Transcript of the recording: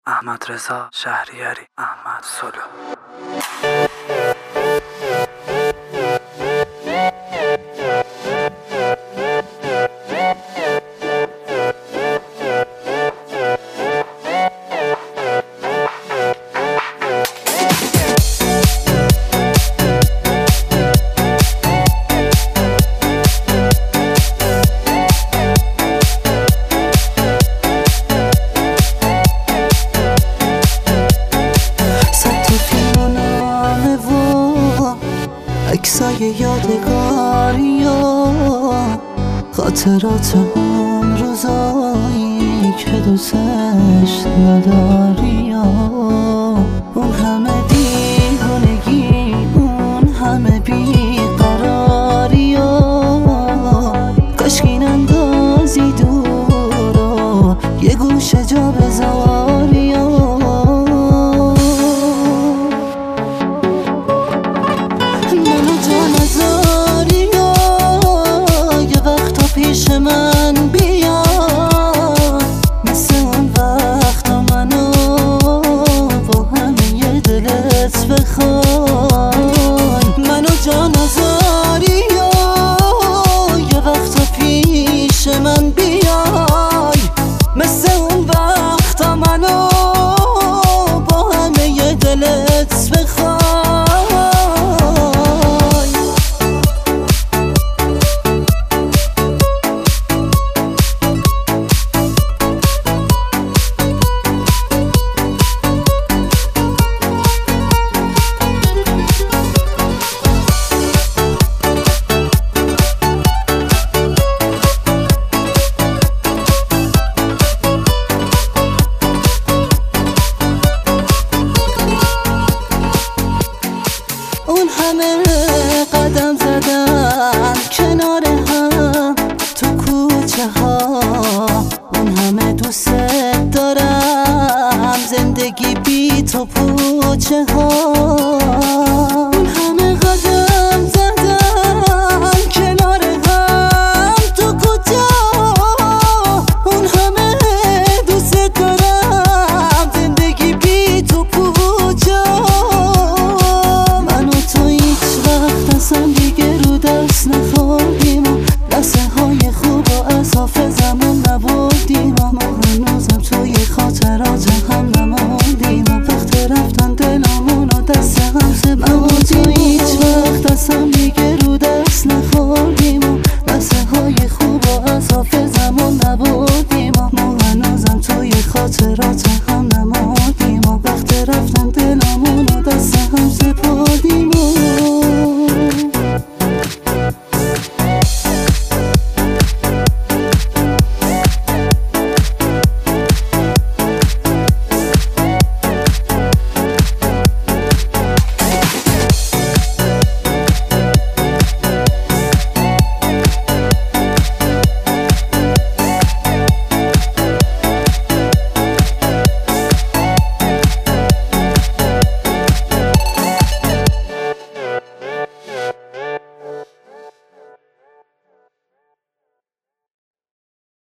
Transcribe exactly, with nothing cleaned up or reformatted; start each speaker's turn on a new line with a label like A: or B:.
A: احمد رضا شهریاری، احمد سلو.
B: عکسای یادگاری و خاطرات اون روزایی که دوستش نداری و اون همه دیوانگی، اون همه بیقراری و کاشکی این اندازی دور و یه گوشه جا بذاری و پیش من بیا، مثل اون وقت منو با همه دلت بخوای، منو جا نذاری یه وقت پیش من بیای، مثل اون وقت منو با همه دلت بخوای. اون همه قدم زدن کنار هم تو کوچه ها، اون همه دوست دارم زندگی بی تو پوچه ها، اون همه قدم زدن کنار هم تو کوچه ها، اون همه دوست دارم زندگی بی تو پوچه ها. اصلا دیگه رو دست نخوردیم و لحظه های خوب و از حافظمون نبردیم و ما هنوزم توی خاطرات هم نموندیم و وقت رفتن دلمون و دست